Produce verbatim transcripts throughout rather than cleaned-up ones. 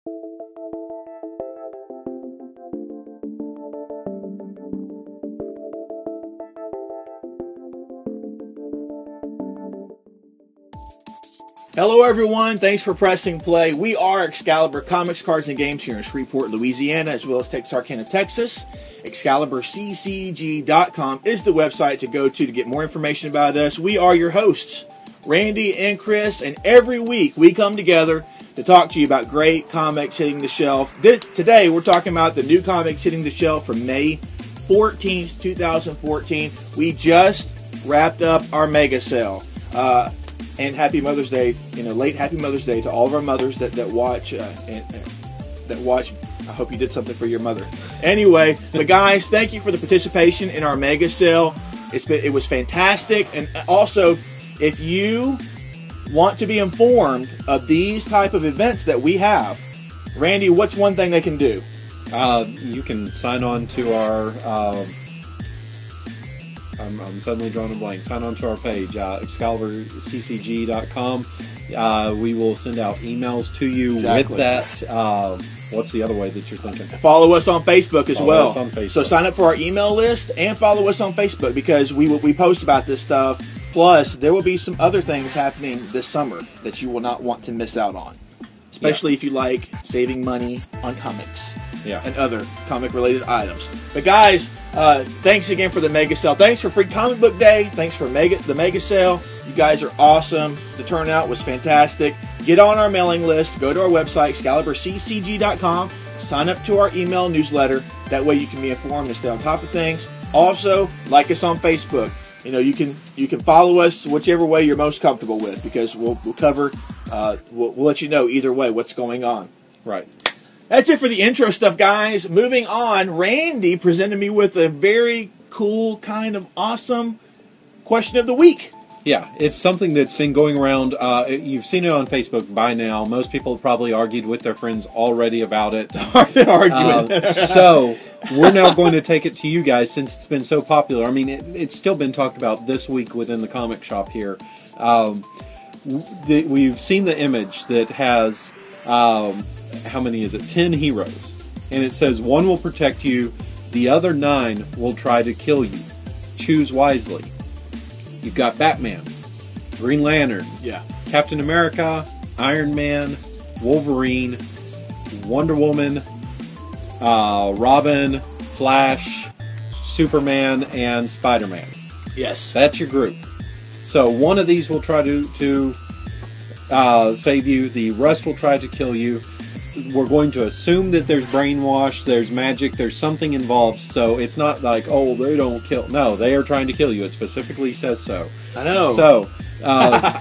Hello everyone, thanks for pressing play. We are Excalibur Comics, Cards, and Games here in Shreveport, Louisiana, as well as Texarkana, Texas. Excalibur C C G dot com is the website to go to to get more information about us. We are your hosts, Randy and Chris, and every week we come together to talk to you about great comics hitting the shelf. This, today we're talking about the new comics hitting the shelf from May fourteenth, twenty fourteen. We just wrapped up our mega sale. Uh, And happy Mother's Day, you know, late happy Mother's Day to all of our mothers that, that watch, uh, and, uh, that watch. I hope you did something for your mother. Anyway, but guys, thank you for the participation in our mega sale. It's been, it was fantastic. And also, if you want to be informed of these type of events that we have, Randy, what's one thing they can do? Uh, you can sign on to our... Uh, I'm, I'm suddenly drawing a blank. Sign on to our page, uh, Excalibur C C G dot com. Uh, we will send out emails to you Exactly. with that. Uh, what's the other way that you're thinking? Follow us on Facebook as Follow well. us on Facebook. So sign up for our email list and follow us on Facebook because we will, we post about this stuff. Plus, there will be some other things happening this summer that you will not want to miss out on, especially Yeah. if you like saving money on comics. Yeah. And other comic-related items. But guys, uh, thanks again for the mega sale. Thanks for Free Comic Book Day. Thanks for mega the mega sale. You guys are awesome. The turnout was fantastic. Get on our mailing list. Go to our website, Excalibur C C G dot com. Sign up to our email newsletter. That way you can be informed and stay on top of things. Also, like us on Facebook. You know, you can you can follow us whichever way you're most comfortable with because we'll, we'll cover, uh, we'll, we'll let you know either way what's going on. Right. That's it for the intro stuff, guys. Moving on, Randy presented me with a very cool, kind of awesome question of the week. Yeah, it's something that's been going around. Uh, you've seen it on Facebook by now. Most people have probably argued with their friends already about it. Hard to argue Uh, with. so we're now going to take it to you guys since it's been so popular. I mean, it, it's still been talked about this week within the comic shop here. Um, the, we've seen the image that has... Um, how many is it? Ten heroes. And it says, one will protect you, the other nine will try to kill you. Choose wisely. You've got Batman, Green Lantern, Yeah. Captain America, Iron Man, Wolverine, Wonder Woman, uh, Robin, Flash, Superman, and Spider-Man. Yes. That's your group. So one of these will try to, to uh, save you. The rest will try to kill you. We're going to assume that there's brainwash, there's magic, there's something involved. So it's not like, oh, they don't kill. No, they are trying to kill you. It specifically says so. I know. So uh,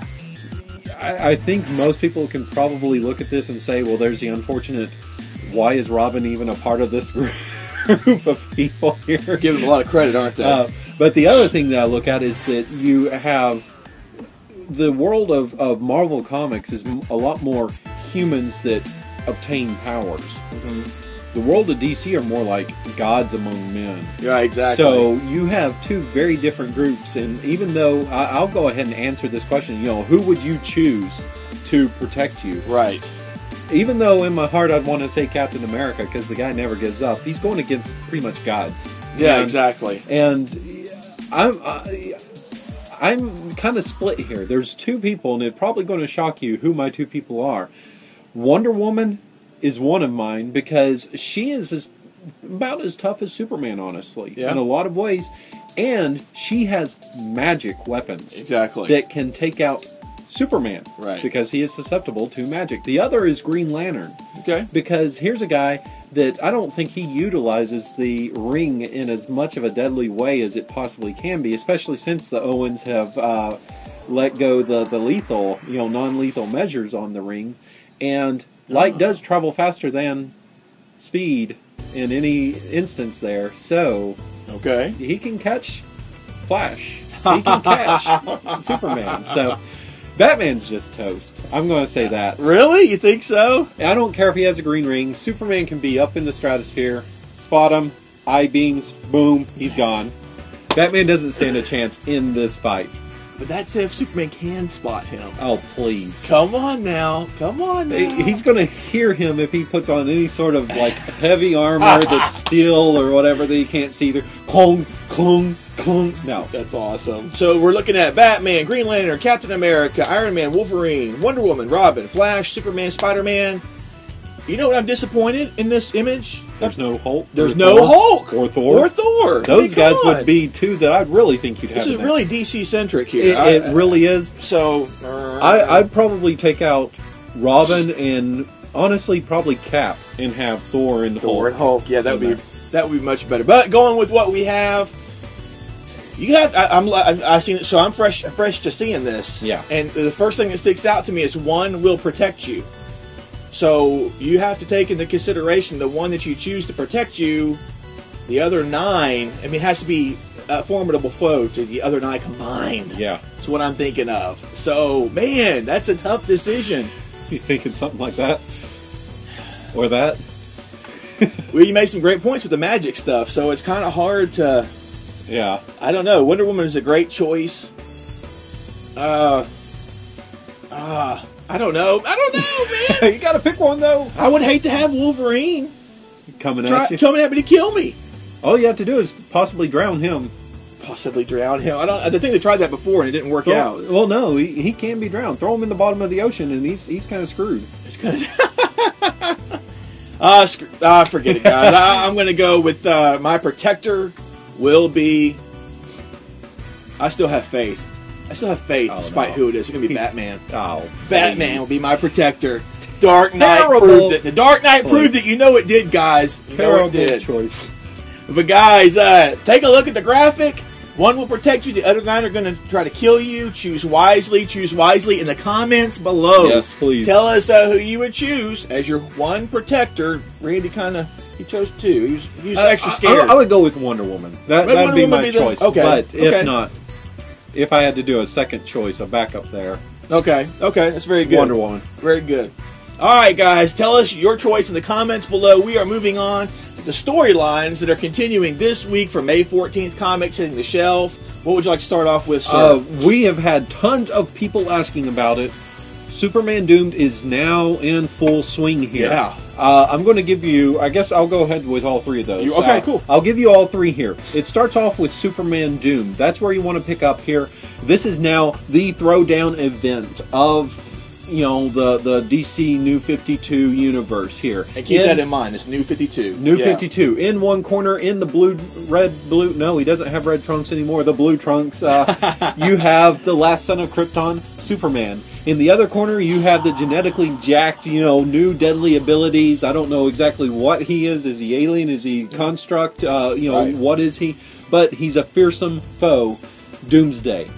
I, I think most people can probably look at this and say, well, there's the unfortunate, why is Robin even a part of this group of people here? Give them a lot of credit, aren't they? Uh, but the other thing that I look at is that you have the world of, of Marvel Comics is a lot more humans that obtain powers. Mm-hmm. The world of D C are more like gods among men. Yeah, exactly. So you have two very different groups, and even though I, I'll go ahead and answer this question, you know, who would you choose to protect you? Right. Even though in my heart I'd want to say Captain America because the guy never gives up. He's going against pretty much gods. Yeah, and, exactly. And I'm I, I'm kind of split here. There's two people, and it's probably going to shock you who my two people are. Wonder Woman is one of mine because she is as, about as tough as Superman, honestly, yeah. in a lot of ways. And she has magic weapons exactly that can take out Superman, right? Because he is susceptible to magic. The other is Green Lantern, okay? Because here's a guy that I don't think he utilizes the ring in as much of a deadly way as it possibly can be, especially since the Owens have uh, let go the the lethal, you know, non-lethal measures on the ring. And light oh. does travel faster than speed in any instance there, so okay, he can catch Flash. He can catch Superman. So Batman's just toast. I'm going to say that. Really? You think so? I don't care if he has a green ring. Superman can be up in the stratosphere, spot him, eye beams, boom, he's gone. Batman doesn't stand a chance in this fight. But that's if Superman can spot him. Oh, please. Come on now. Come on now. He's going to hear him if he puts on any sort of, like, heavy armor that's steel or whatever that he can't see either. Clong, clong, clong. No. That's awesome. So we're looking at Batman, Green Lantern, Captain America, Iron Man, Wolverine, Wonder Woman, Robin, Flash, Superman, Spider-Man. You know what? I'm disappointed in this image. There's no Hulk. There's no Thor, Hulk. Or Thor. Or Thor. Those I mean, guys on. would be two that I really think you'd have. This is in there. really D C-centric here. It, I, it really is. So, uh, I, I'd probably take out Robin and, honestly, probably Cap and have Thor and Thor Hulk. and Hulk. Yeah, that would in be that would be much better. But going with what we have, you have. I, I'm. I, I seen. So I'm fresh. Fresh to seeing this. Yeah. And the first thing that sticks out to me is one will protect you. So you have to take into consideration the one that you choose to protect you. The other nine, I mean, it has to be a formidable foe to the other nine combined. Yeah. That's what I'm thinking of. So, man, that's a tough decision. You thinking something like that? Or that? Well, you made some great points with the magic stuff, so it's kind of hard to... Yeah. I don't know. Wonder Woman is a great choice. Uh... Uh... I don't know. I don't know, man. You got to pick one, though. I would hate to have Wolverine Coming try, at you. coming at me to kill me. All you have to do is possibly drown him. Possibly drown him. I don't. I think they tried that before and it didn't work Throw, out. well, no, he, he can be drowned. Throw him in the bottom of the ocean, and he's he's kind of screwed. It's gonna. uh, sc- uh, forget it, guys. I, I'm going to go with uh, my protector. Will be. I still have faith. I still have faith, Oh, despite no. who it is. It's going to be Batman. Oh, Batman please. will be my protector. Dark Knight Terrible. proved it. The Dark Knight Please. proved it. You know it did, guys. You know Terrible it did. choice. But guys, uh, take a look at the graphic. One will protect you. The other nine are going to try to kill you. Choose wisely. Choose wisely in the comments below. Yes, please. Tell us uh, who you would choose as your one protector. Randy kind of he chose two. He was, he was Uh, extra I- scared. I, I would go with Wonder Woman. That Would that'd Wonder be Woman my be the- choice. okay, But okay. if not, if I had to do a second choice, a backup there, okay, okay, that's very good. Wonder Woman. Very good. All right, guys, tell us your choice in the comments below. We are moving on to the storylines that are continuing this week for May fourteenth comics hitting the shelf. What would you like to start off with, sir? Uh, we have had tons of people asking about it. Superman Doomed is now in full swing here. Yeah. Uh, I'm going to give you, I guess I'll go ahead with all three of those. You- okay, Uh, cool. I'll give you all three here. It starts off with Superman Doomed. That's where you want to pick up here. This is now the throwdown event of, you know, the, the D C New fifty-two universe here. and keep In- that in mind. It's New fifty-two. New Yeah. fifty-two. In one corner, in the blue, red, blue. No, he doesn't have red trunks anymore. The blue trunks. Uh, you have the last son of Krypton, Superman. In the other corner, you have the genetically jacked, you know, new deadly abilities. I don't know exactly what he is. Is he alien? Is he construct? Uh, you know, Right. what is he? But he's a fearsome foe, Doomsday.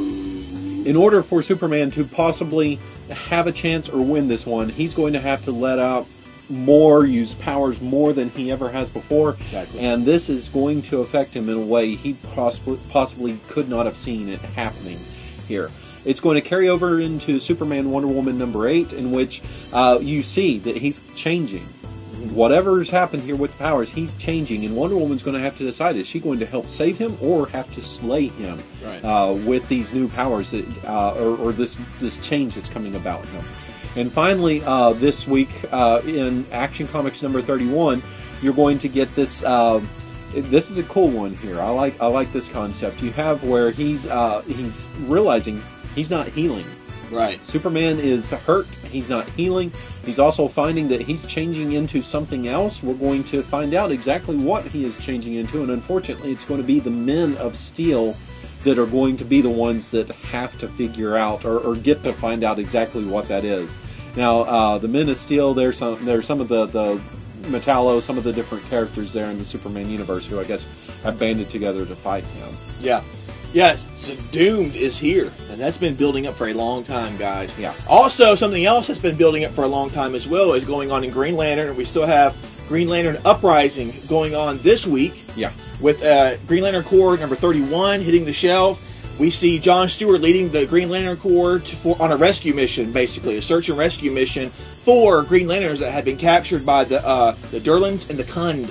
In order for Superman to possibly have a chance or win this one, he's going to have to let out more, use powers more than he ever has before. Exactly. And this is going to affect him in a way he possibly, possibly could not have seen it happening here. It's going to carry over into Superman Wonder Woman number eight, in which uh, you see that he's changing. Whatever's happened here with the powers, he's changing, and Wonder Woman's going to have to decide, is she going to help save him or have to slay him Right. uh, with these new powers that, uh, or, or this this change that's coming about him. And finally, uh, this week uh, in Action Comics number thirty-one, you're going to get this. Uh, this is a cool one here. I like I like this concept. You have where he's uh, he's realizing he's not healing. Right. Superman is hurt. He's not healing. He's also finding that he's changing into something else. We're going to find out exactly what he is changing into, and unfortunately, it's going to be the Men of Steel that are going to be the ones that have to figure out or, or get to find out exactly what that is. Now, uh, the Men of Steel, there's some, there's some of the, the Metallo, some of the different characters there in the Superman universe who I guess have banded together to fight him. Yeah. Yeah, so Doomed is here, and that's been building up for a long time, guys. Yeah. Also, something else that's been building up for a long time as well is going on in Green Lantern. We still have Green Lantern Uprising going on this week Yeah. with uh, Green Lantern Corps number thirty-one hitting the shelf. We see John Stewart leading the Green Lantern Corps to, for, on a rescue mission, basically, a search and rescue mission for Green Lanterns that had been captured by the uh, the Durlans and the Kund.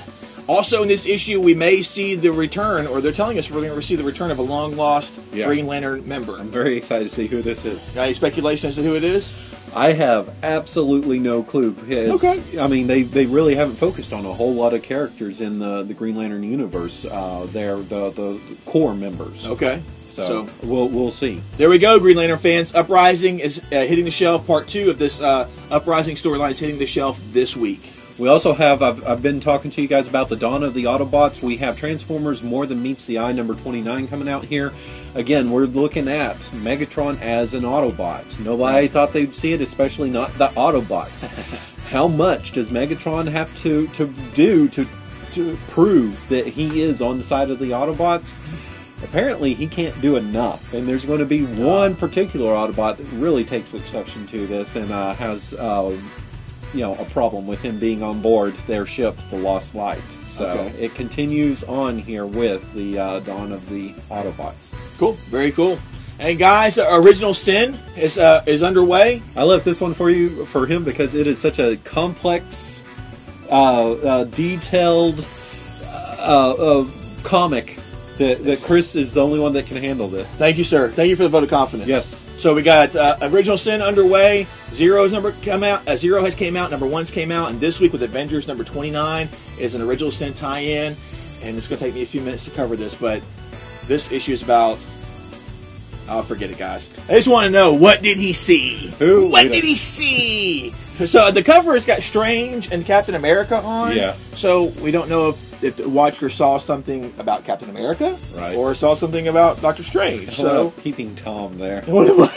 Also, in this issue, we may see the return, or they're telling us we're going to see the return of a long-lost Yeah. Green Lantern member. I'm very excited to see who this is. Got any speculation as to who it is? I have absolutely no clue. It's, Okay. I mean, they, they really haven't focused on a whole lot of characters in the, the Green Lantern universe. Uh, they're the, the core members. Okay. So, So- we'll we'll see. There we go, Green Lantern fans. Uprising is uh, hitting the shelf. Part two of this uh, Uprising storyline is hitting the shelf this week. We also have, I've, I've been talking to you guys about the Dawn of the Autobots. We have Transformers More Than Meets the Eye number twenty-nine coming out here. Again, we're looking at Megatron as an Autobot. Nobody thought they'd see it, especially not the Autobots. How much does Megatron have to, to do to, to prove that he is on the side of the Autobots? Apparently, he can't do enough. And there's going to be one particular Autobot that really takes exception to this and uh, has... Uh, you know, a problem with him being on board their ship, the Lost Light. So Okay. it continues on here with the uh, Dawn of the Autobots. Cool. Very cool. And guys, uh, Original Sin is uh, is underway. I left this one for you for him because it is such a complex, uh, uh, detailed uh, uh, comic that, that Chris is the only one that can handle this. Thank you, sir. Thank you for the vote of confidence. Yes. So we got uh, Original Sin underway. Zero's number come out. Uh, Zero has came out. Number one's came out, and this week with Avengers number twenty-nine is an Original Sin tie-in. And it's going to take me a few minutes to cover this, but this issue is about. I'll forget it, guys. I just want to know, what did he see? Who? What We did don't- he see? So the cover has got Strange and Captain America on. Yeah. So we don't know if, if the watcher saw something about Captain America, Right. or saw something about Doctor Strange. So. Keeping Tom there. What-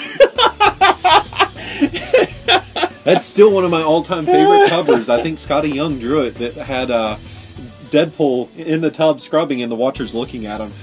That's still one of my all-time favorite covers. I think Scotty Young drew it. That had uh, Deadpool in the tub scrubbing, and the Watcher's looking at him.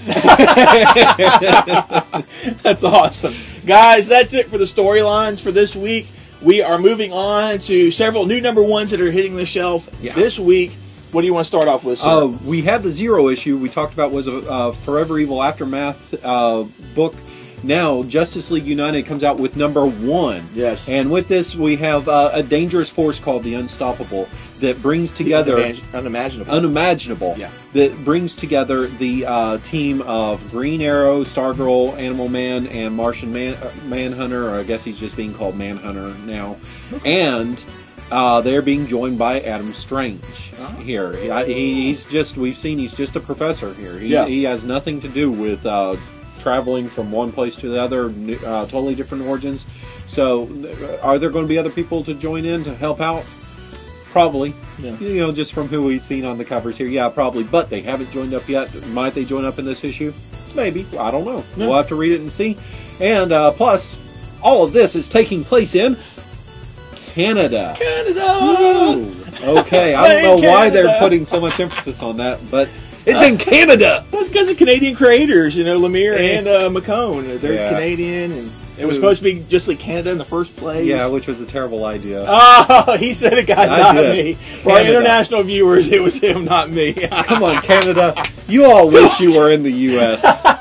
That's awesome. Guys, that's it for the storylines for this week. We are moving on to several new number ones that are hitting the shelf Yeah. this week. What do you want to start off with, sir? Uh, we had the Zero issue we talked about was a uh, Forever Evil Aftermath uh, book. Now, Justice League United comes out with number one. Yes. And with this, we have uh, a dangerous force called the Unstoppable that brings together... Unimag- unimaginable. unimaginable. Yeah. That brings together the uh, team of Green Arrow, Stargirl, Animal Man, and Martian Man, uh, Manhunter, or I guess he's just being called Manhunter now. And uh, they're being joined by Adam Strange Uh-huh. here. He, he's just, we've seen he's just a professor here. He, Yeah. he has nothing to do with uh, traveling from one place to the other, uh, totally different origins. So, are there going to be other people to join in to help out? Probably. Yeah. You know, just from who we've seen on the covers here. Yeah, probably. But they haven't joined up yet. Might they join up in this issue? Maybe. I don't know. Yeah. We'll have to read it and see. And uh, plus, all of this is taking place in Canada. Canada! Ooh. Okay, I don't know In why they're Canada. putting so much emphasis on that, but it's in Canada! That's because of Canadian creators, you know, Lemire Eh. and uh, McCone. They're Yeah. Canadian, and it was Ooh. supposed to be just like Canada in the first place. Yeah, which was a terrible idea. Oh, he said it, guys, I not did. me. For our Canada. international viewers, it was him, not me. Come on, Canada. You all wish you were in the U S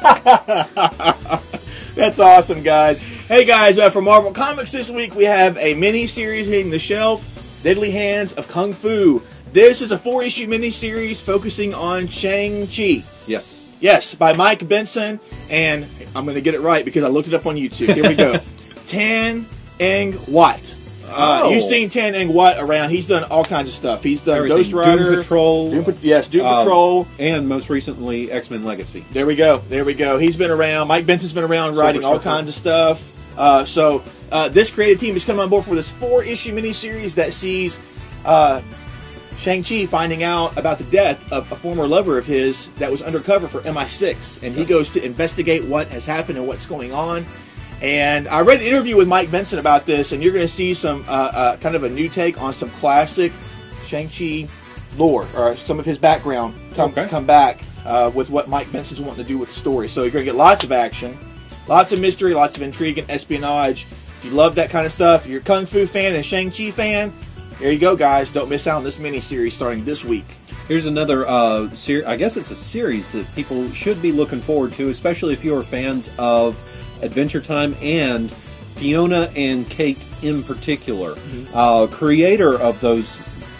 That's awesome, guys. Hey, guys, uh, for Marvel Comics this week, we have a mini-series hitting the shelf, Deadly Hands of Kung Fu. This is a four-issue mini-series focusing on Shang-Chi. Yes. Yes, by Mike Benson, and I'm going to get it right because I looked it up on YouTube. Here we go. Tan Eng Watt. Uh, Oh. You've seen Tan Eng Watt around. He's done all kinds of stuff. He's done Everything. Ghost Rider. Doom Patrol. Doom, Pat- yes, Doom Um, Patrol. And most recently, X-Men Legacy. There we go. There we go. He's been around. Mike Benson's been around writing all Surfer. kinds of stuff. Uh, so uh, this creative team has come on board for this four-issue miniseries that sees uh, Shang-Chi finding out about the death of a former lover of his that was undercover for M I six. And he goes to investigate what has happened and what's going on. And I read an interview with Mike Benson about this, and you're going to see some uh, uh, kind of a new take on some classic Shang-Chi lore, or some of his background come, Okay. come back uh, with what Mike Benson's wanting to do with the story. So you're going to get lots of action, lots of mystery, lots of intrigue and espionage. If you love that kind of stuff, if you're a Kung Fu fan and a Shang-Chi fan, there you go, guys. Don't miss out on this mini-series starting this week. Here's another, uh, ser- I guess it's a series that people should be looking forward to, especially if you're fans of Adventure Time and Fiona and Cake in particular. Uh, creator of those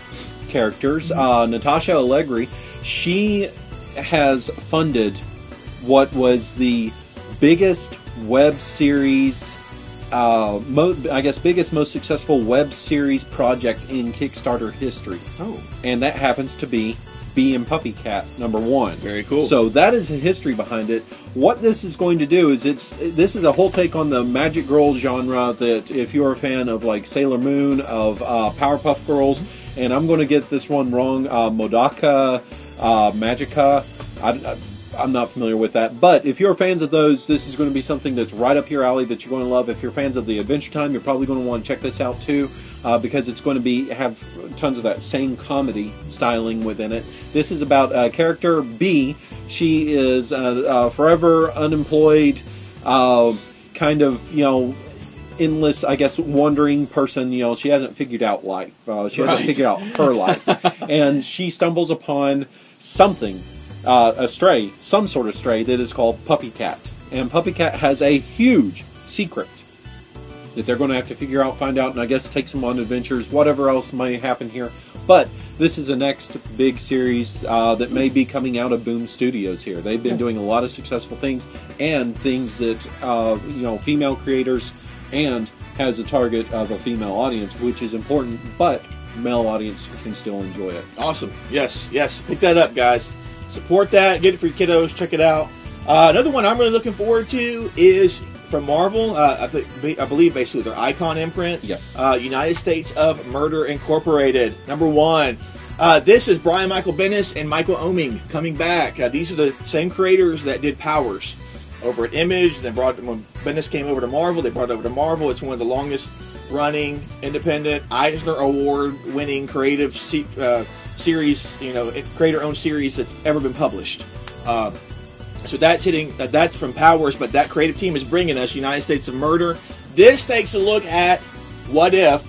characters, uh, Natasha Allegri. She has funded what was the biggest web series, uh, mo- I guess biggest, most successful web series project in Kickstarter history. Oh. And that happens to be Bee and Puppy Cat number one. Very cool. So that is the history behind it. What this is going to do is it's this is a whole take on the Magic Girl genre. That if you're a fan of like Sailor Moon, of uh, Powerpuff Girls, and I'm going to get this one wrong, uh, Modaka, uh, Magica. I, I, I'm not familiar with that, but if you're fans of those, this is going to be something that's right up your alley that you're going to love. If you're fans of the Adventure Time, you're probably going to want to check this out too. Uh, because it's going to be have tons of that same comedy styling within it. This is about uh, character B. She is a, a forever unemployed, uh, kind of, you know, endless, I guess, wandering person. You know, she hasn't figured out life. Uh, she hasn't Right. figured out her life. And she stumbles upon something, uh, a stray, some sort of stray that is called Puppy Cat. And Puppy Cat has a huge secret that they're going to have to figure out, find out, and I guess take some on adventures, whatever else may happen here. But this is the next big series uh, that may be coming out of Boom Studios here. They've been doing a lot of successful things, and things that, uh, you know, female creators, and has a target of a female audience, which is important, but male audience can still enjoy it. Awesome. Yes, yes. Pick that up, guys. Support that. Get it for your kiddos. Check it out. Uh, another one I'm really looking forward to is from Marvel. Uh, I, I believe basically their Icon imprint. Yes. Uh, United States of Murder Incorporated. Number one. Uh, this is Brian Michael Bendis and Michael Oeming coming back. Uh, these are the same creators that did Powers over at Image. Then brought when Bendis came over to Marvel, they brought it over to Marvel. It's one of the longest running independent Eisner Award winning creative se- uh, series, you know, creator owned series that's ever been published. Uh, so that's hitting. Uh, that's from Powers, but that creative team is bringing us United States of Murder. This takes a look at what if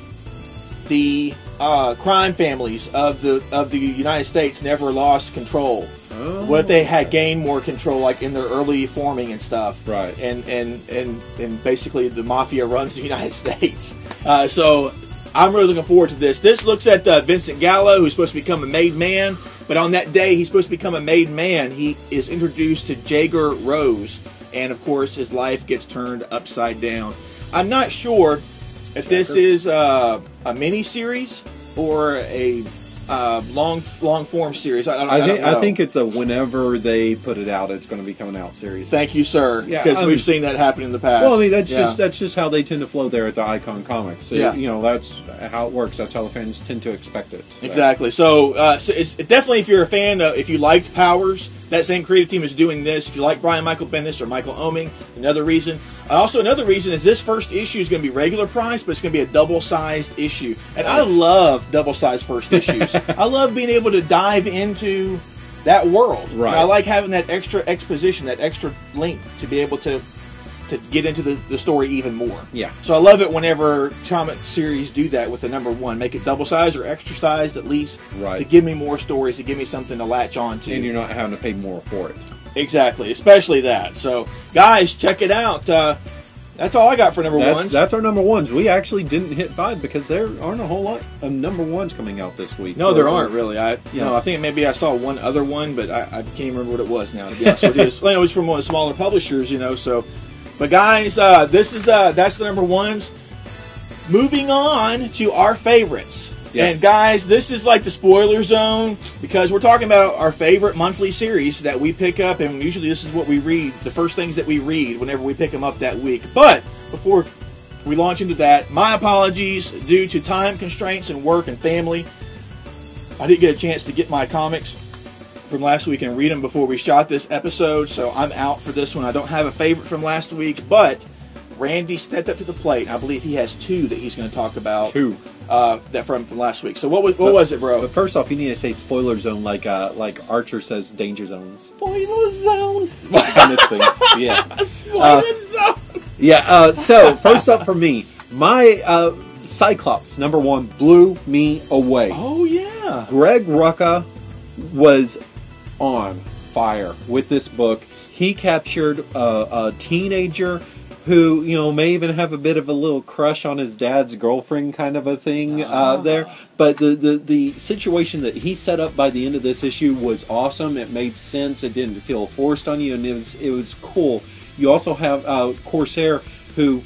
the uh, crime families of the of the United States never lost control. Oh, What if they had gained more control, like in their early forming and stuff? Right. And and and and basically, the mafia runs the United States. Uh, so I'm really looking forward to this. This looks at uh, Vincent Gallo, who's supposed to become a made man, but on that day he's supposed to become a made man, he is introduced to Jaeger Rose, and of course his life gets turned upside down. I'm not sure if this is uh, a mini series or a uh, long long form series. I, I, don't, I, I, think, don't know. I think it's a whenever they put it out, it's going to be coming out series. Thank you, sir. Yeah, Because I we've mean- seen that happen in the past. Well, I mean that's Yeah. just that's just how they tend to flow there at the Icon Comics. So, Yeah. you know, that's how it works. That's how the fans tend to expect it. So. Exactly. So, uh, so it's definitely, if you're a fan, of, if you liked Powers, that same creative team is doing this. If you like Brian Michael Bendis or Michael Oeming, another reason. Also, another reason is this first issue is going to be regular price, but it's going to be a double-sized issue. And I love double-sized first issues. I love being able to dive into that world. Right. And I like having that extra exposition, that extra length to be able to to get into the, the story even more. Yeah. So I love it whenever comic series do that with the number one. Make it double sized or extra sized at least. Right. To give me more stories, to give me something to latch on to. And you're not having to pay more for it. Exactly. Especially that. So, guys, check it out. Uh, that's all I got for number That's ones. that's our number ones. We actually didn't hit five because there aren't a whole lot of number ones coming out this week. no, there aren't really. I Yeah. no, I think maybe I saw one other one, but I, I can't remember what it was now. To be honest with you, it's, it was from one of the smaller publishers, you know. So, but guys, uh, this is uh, that's the number ones. Moving on to our favorites. Yes. And guys, this is like the spoiler zone because we're talking about our favorite monthly series that we pick up, and usually this is what we read, the first things that we read whenever we pick them up that week. But before we launch into that, my apologies due to time constraints and work and family. I didn't get a chance to get my comics from last week and read them before we shot this episode, so I'm out for this one. I don't have a favorite from last week's, but Randy stepped up to the plate, and I believe he has two that he's going to talk about. Two. Uh, that from, from last week. So what was what But- was it, bro? But first off, you need to say spoiler zone like uh, like Archer says danger zone. Spoiler zone. That kind of thing. Yeah. Spoiler zone. Yeah. Uh, so first up for me, my uh, Cyclops number one blew me away. Oh yeah. Greg Rucka was on fire with this book. He captured a, a teenager who, you know, may even have a bit of a little crush on his dad's girlfriend kind of a thing uh, Ah. there. But the, the, the situation that he set up by the end of this issue was awesome. It made sense. It didn't feel forced on you, and it was, it was cool. You also have uh, Corsair, who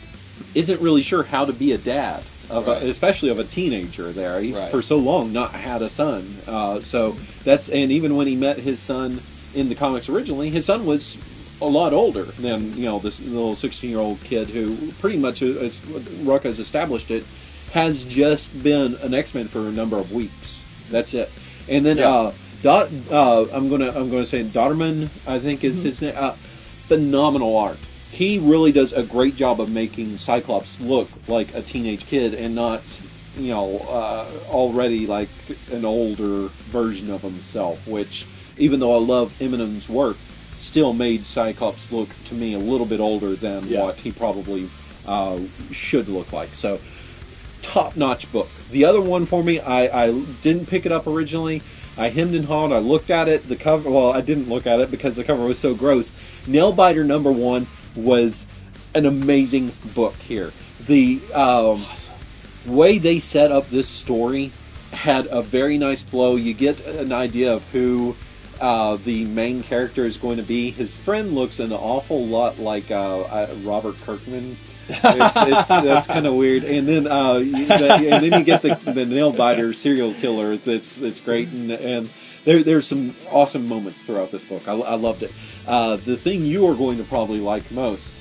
isn't really sure how to be a dad, of Right. a, especially of a teenager there. He's Right. for so long not had a son. Uh, so that's, and even when he met his son in the comics originally, his son was a lot older than, you know, this little sixteen-year-old kid who pretty much, as Rucka has established it, has just been an X-Men for a number of weeks. That's it. And then Yeah. uh, Dot, uh, I'm gonna I'm gonna say Dotterman, I think is Mm-hmm. his name. Uh, phenomenal art. He really does a great job of making Cyclops look like a teenage kid and not, you know, uh, already like an older version of himself. Which, even though I love Eminem's work, still made Cyclops look to me a little bit older than Yeah. what he probably uh, should look like. So, top-notch book. The other one for me, I, I didn't pick it up originally. I hemmed and hawed. I looked at it. The cover. Well, I didn't look at it because the cover was so gross. Nailbiter number one was an amazing book here. The um, way they set up this story had a very nice flow. You get an idea of who uh, the main character is going to be. His friend looks an awful lot like uh, uh, Robert Kirkman. It's, it's, that's kind of weird. And then, uh, you, the, and then you get the, the nail biter serial killer. That's it's great, and, and there there's some awesome moments throughout this book. I, I loved it. Uh, the thing you are going to probably like most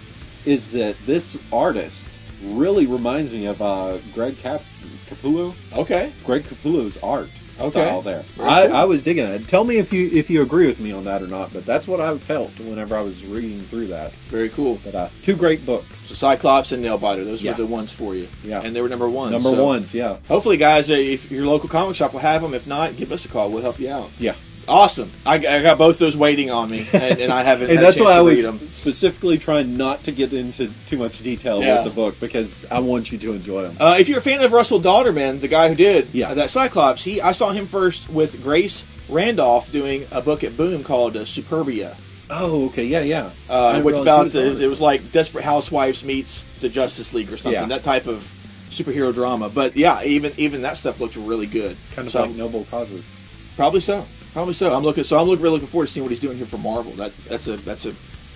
is that this artist really reminds me of uh, Greg Cap- Capullo. Okay. Greg Capullo's art Okay. style there. Very I, cool. I was digging it. Tell me if you if you agree with me on that or not. But that's what I felt whenever I was reading through that. Very cool. But uh, two great books. So Cyclops and Nailbiter, those Yeah. were the ones for you. Yeah. And they were number one. Number so ones, yeah. Hopefully, guys, uh, if your local comic shop will have them. If not, give us a call. We'll help you out. Yeah. Awesome. I, I got both those waiting on me, and, and I haven't And had that's a chance why I to was read them. specifically trying not to get into too much detail Yeah. with the book because I want you to enjoy them. Uh, if you're a fan of Russell Dauterman, the guy who did Yeah. uh, that Cyclops, he I saw him first with Grace Randolph doing a book at Boom called uh, Superbia, Oh, okay, yeah, yeah. I uh, didn't which realize about he was the, on it was like Desperate Housewives meets the Justice League or something, Yeah. that type of superhero drama. But yeah, even even that stuff looked really good. kind of So, like Noble Causes. probably so, probably so. I'm looking so I'm look, really looking forward to seeing what he's doing here for Marvel. That that's a that's a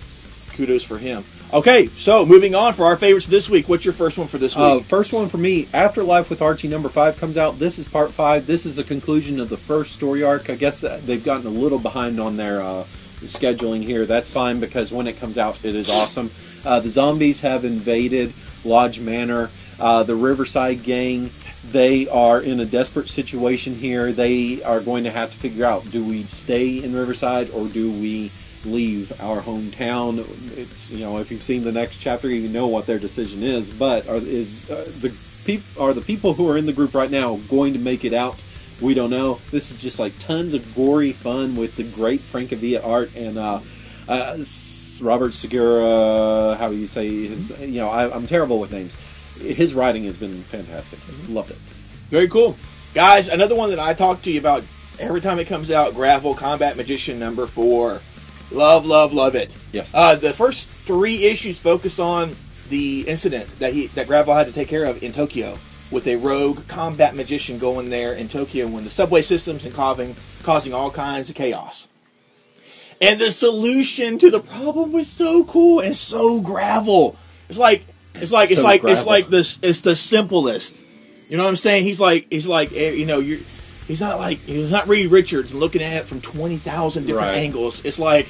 kudos for him. Okay, so moving on for our favorites this week. What's your first one for this week? Uh, first one for me, Afterlife with Archie number five comes out. This is part five. This is the conclusion of the first story arc. I guess that they've gotten a little behind on their uh, scheduling here. That's fine because when it comes out, it is awesome. Uh, the zombies have invaded Lodge Manor. Uh, the Riverside Gang, they are in a desperate situation here. They are going to have to figure out, do we stay in Riverside or do we leave our hometown? It's, you know, if you've seen the next chapter, you know what their decision is. But are, is uh, the peop, are the people who are in the group right now going to make it out? We don't know. This is just like tons of gory fun with the great Francavilla art and uh, uh, Robert Segura. How do you say his? You know, I, I'm terrible with names. His writing has been fantastic. Loved it. Very cool. Guys, another one that I talk to you about every time it comes out, Gravel Combat Magician number four. Love, love, love it. Yes. Uh, the first three issues focused on the incident that he that Gravel had to take care of in Tokyo with a rogue combat magician going there in Tokyo when the subway systems and causing, causing all kinds of chaos. And the solution to the problem was so cool and so Gravel. It's like it's like it's So like it's Gravel. like this. It's the simplest. You know what I'm saying? He's like he's like eh, you know you're. He's not like he's not Reed Richards and looking at it from twenty thousand different Right. angles. It's like,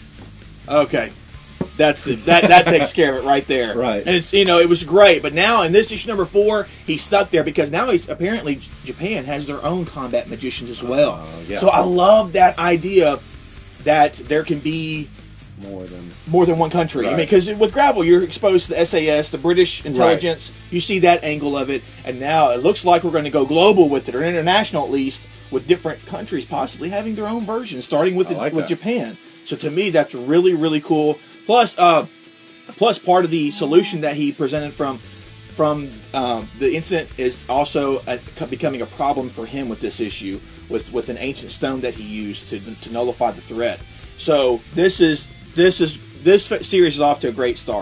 okay, that's the that that takes care of it right there. Right. And it's you know it was great, but now in this issue number four, he's stuck there because now he's apparently J- Japan has their own combat magicians as well. Uh, yeah. So I love that idea that there can be More than more than one country. I Right. mean, because with Gravel, you're exposed to the S A S, the British intelligence. You see that angle of it, and now it looks like we're going to go global with it, or international at least, with different countries possibly having their own version, starting with I the, like with that. Japan. So to me, that's really really cool. Plus, uh, plus part of the solution that he presented from from um, the incident is also a, becoming a problem for him with this issue, with with an ancient stone that he used to to nullify the threat. So this is. This is this series is off to a great start.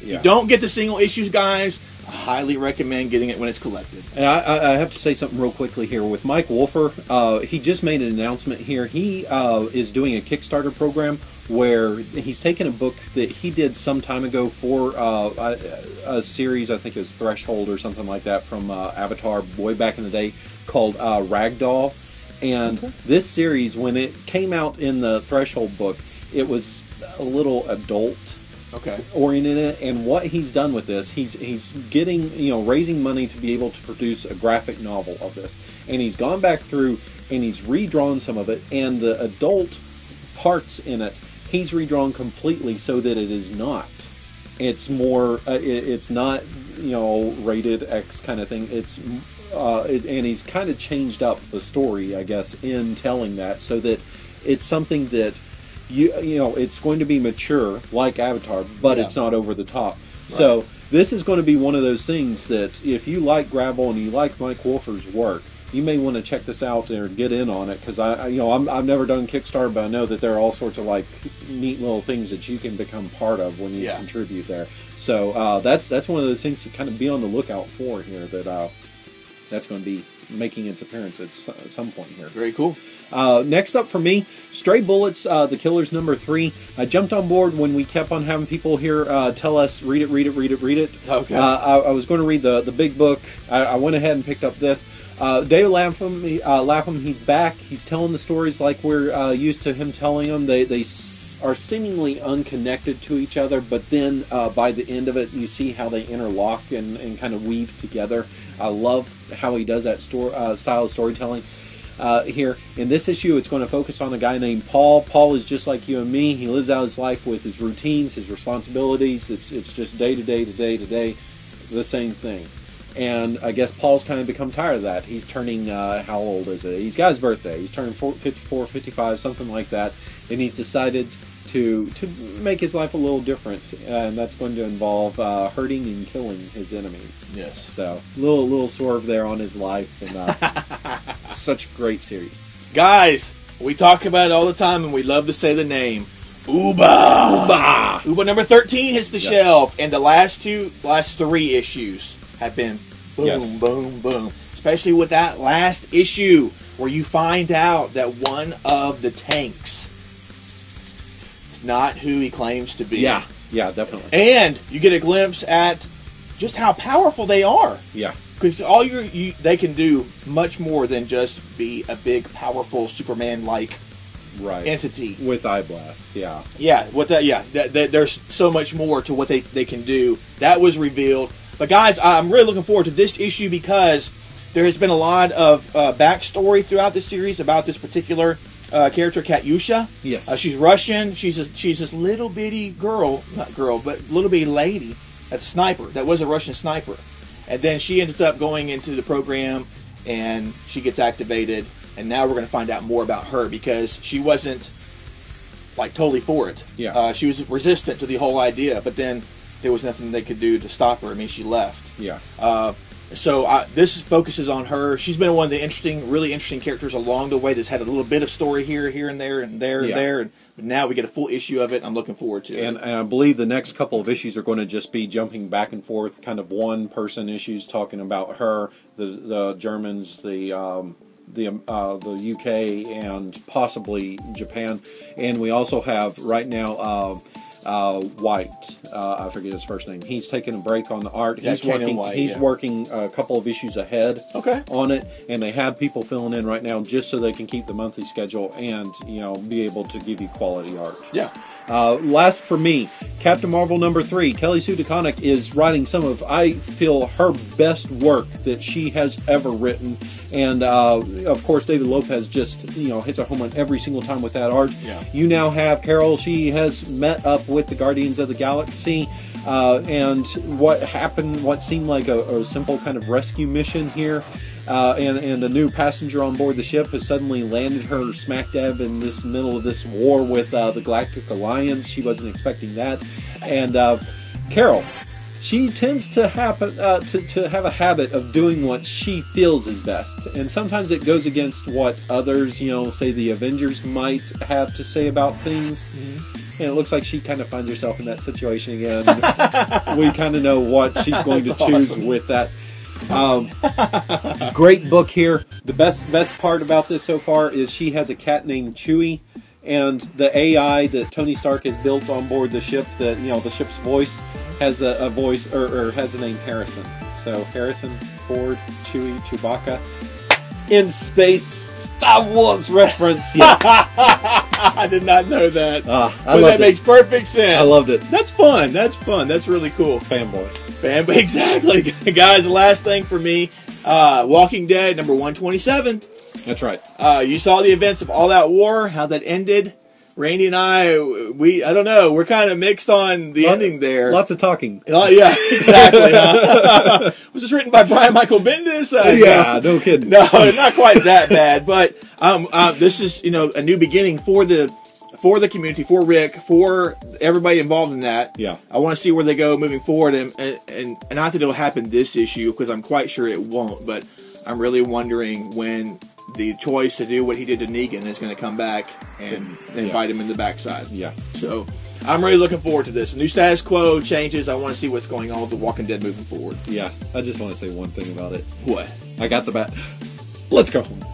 If Yeah. you don't get the single issues, guys, I highly recommend getting it when it's collected. And I, I I have to say something real quickly here with Mike Wolfer. Uh, he just made an announcement here. He uh, is doing a Kickstarter program where he's taken a book that he did some time ago for uh, a, a series, I think it was Threshold or something like that, from uh, Avatar way back in the day, called uh, Ragdoll. And okay. this series, when it came out in the Threshold book, it was a little adult okay. oriented. And what he's done with this, he's he's getting, you know, raising money to be able to produce a graphic novel of this. And he's gone back through and he's redrawn some of it, and the adult parts in it, he's redrawn completely so that it is not. It's more, uh, it, it's not, you know, rated X kind of thing. It's, uh, it, and he's kind of changed up the story, I guess, in telling that, so that it's something that, you you know, it's going to be mature, like Avatar, but yeah. it's not over the top. Right. So this is going to be one of those things that if you like Gravel and you like Mike Wolfer's work, you may want to check this out and get in on it, because I, you know, I'm, I've never done Kickstarter, but I know that there are all sorts of like neat little things that you can become part of when you yeah. contribute there. So uh, that's that's one of those things to kind of be on the lookout for here. That uh, that's going to be making its appearance at some point here. Very cool. Uh, next up for me, Stray Bullets, uh, The Killers number three. I jumped on board when we kept on having people here uh, tell us, read it, read it, read it, read it. Okay. Uh, I, I was going to read the, the big book. I, I went ahead and picked up this. Uh, David Lapham, uh, Lapham, he's back. He's telling the stories like we're uh, used to him telling them. They they s- are seemingly unconnected to each other, but then uh, by the end of it, you see how they interlock and, and kind of weave together. I love how he does that sto- uh, style of storytelling. Uh, here in this issue, it's going to focus on a guy named Paul. Paul is just like you and me. He lives out his life with his routines, his responsibilities. It's it's just day to day to day to day, the same thing. And I guess Paul's kind of become tired of that. He's turning, uh, how old is it? He's got his birthday. He's turning fifty-four, fifty-five, something like that. And he's decided to to make his life a little different. And that's going to involve uh, hurting and killing his enemies. Yes. So, little little swerve there on his life. And uh, such a great series. Guys, we talk about it all the time, and we love to say the name. Uba! Uba! Uba number thirteen hits the yes. shelf, and the last two, last three issues have been boom, yes. boom, boom. Especially with that last issue where you find out that one of the tanks is not who he claims to be. Yeah, yeah, definitely. And you get a glimpse at just how powerful they are. Yeah. Because all you're, you they can do much more than just be a big, powerful Superman-like right. entity. With eye blast, yeah. Yeah, what that, yeah. That, that, there's so much more to what they, they can do. That was revealed. But guys, I'm really looking forward to this issue because there has been a lot of uh, backstory throughout the series about this particular uh, character, Katyusha. Yes. Uh, she's Russian. She's a, she's this little bitty girl, not girl, but little bitty lady, that's a sniper. That was a Russian sniper. And then she ends up going into the program, and she gets activated. And now we're going to find out more about her because she wasn't like totally for it. Yeah. Uh, she was resistant to the whole idea, but then there was nothing they could do to stop her. I mean, she left. Yeah. Uh, so I, this focuses on her. She's been one of the interesting, really interesting characters along the way that's had a little bit of story here, here and there, and there, yeah. and there. And but now we get a full issue of it. I'm looking forward to and, it. And I believe the next couple of issues are going to just be jumping back and forth, kind of one-person issues, talking about her, the the Germans, the um, the uh, the U K, and possibly Japan. And we also have right now uh, uh, White. Uh, I forget his first name. He's taking a break on the art. Yeah, he's Kenan working. White, he's yeah. working a couple of issues ahead. Okay. On it, and they have people filling in right now just so they can keep the monthly schedule and you know be able to give you quality art. Yeah. Uh, last for me, Captain Marvel number three. Kelly Sue DeConnick is writing some of, I feel, her best work that she has ever written. And, uh, of course, David Lopez just, you know, hits a home run every single time with that art. Yeah. You now have Carol. She has met up with the Guardians of the Galaxy. Uh, and what happened, what seemed like a, a simple kind of rescue mission here, uh, and, and a new passenger on board the ship has suddenly landed her smack dab in this middle of this war with uh, the Galactic Alliance. She wasn't expecting that. And uh, Carol, she tends to happen uh, to, to have a habit of doing what she feels is best. And sometimes it goes against what others, you know, say the Avengers might have to say about things. Mm-hmm. And it looks like she kind of finds herself in that situation again. We kind of know what she's going to choose awesome. with that. Um, great book here. The best best part about this so far is she has a cat named Chewie, and the A I that Tony Stark has built on board the ship, that you know the ship's voice has a, a voice or, or has the name Harrison. So Harrison Ford, Chewie, Chewbacca, in space. Star Wars reference, yes. I did not know that. Uh, I but loved that it. makes perfect sense. I loved it. That's fun. That's fun. That's really cool. Fanboy. Fan, exactly. Guys, the last thing for me, uh, Walking Dead, number one twenty-seven. That's right. Uh, you saw the events of All Out War, how that ended. Randy and I, we, I don't know, we're kind of mixed on the Lot, ending there. Lots of talking. Oh, yeah, exactly. Huh? Was this written by Brian Michael Bendis? Uh, yeah, no, no kidding. No, not quite that bad. But um, um, this is, you know, a new beginning for the for the community, for Rick, for everybody involved in that. Yeah. I want to see where they go moving forward, and and, and not that it'll happen this issue, because I'm quite sure it won't. But I'm really wondering when the choice to do what he did to Negan is going to come back and, and yeah. bite him in the backside. Yeah. So I'm really looking forward to this. New status quo changes. I want to see what's going on with The Walking Dead moving forward. Yeah. I just want to say one thing about it. What? I got the bat. Let's go home.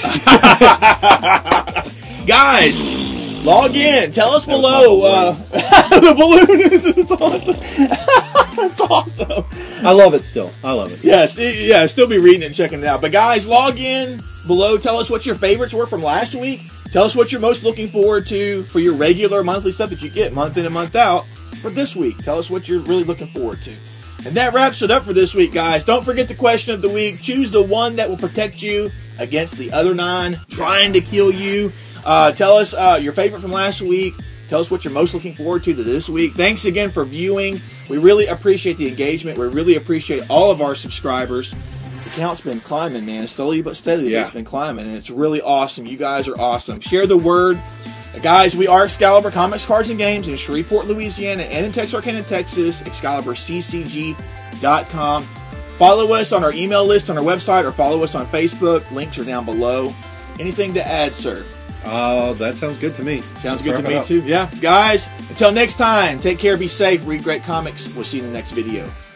Guys, log in. Tell us below. Uh, the balloon is it's awesome. It's awesome. I love it still. I love it. Yeah, st- yeah, still be reading it and checking it out. But guys, log in below. Tell us what your favorites were from last week. Tell us what you're most looking forward to for your regular monthly stuff that you get month in and month out for this week. Tell us what you're really looking forward to. And that wraps it up for this week, guys. Don't forget the question of the week. Choose the one that will protect you against the other nine trying to kill you. Uh, tell us uh, your favorite from last week. Tell us what you're most looking forward to this week. Thanks again for viewing. We really appreciate the engagement. We really appreciate all of our subscribers. The count's been climbing, man. Slowly but steadily, Yeah. it's been climbing, and it's really awesome. You guys are awesome. Share the word. Uh, Guys, we are Excalibur Comics, Cards, and Games in Shreveport, Louisiana, and in Texarkana, Texas, Excalibur C C G dot com. Follow us on our email list on our website, or follow us on Facebook. Links are down below. Anything to add, sir? Uh, that sounds good to me. Sounds Let's good to wrap it me, up. too. Yeah. Guys, until next time, take care, be safe, read great comics. We'll see you in the next video.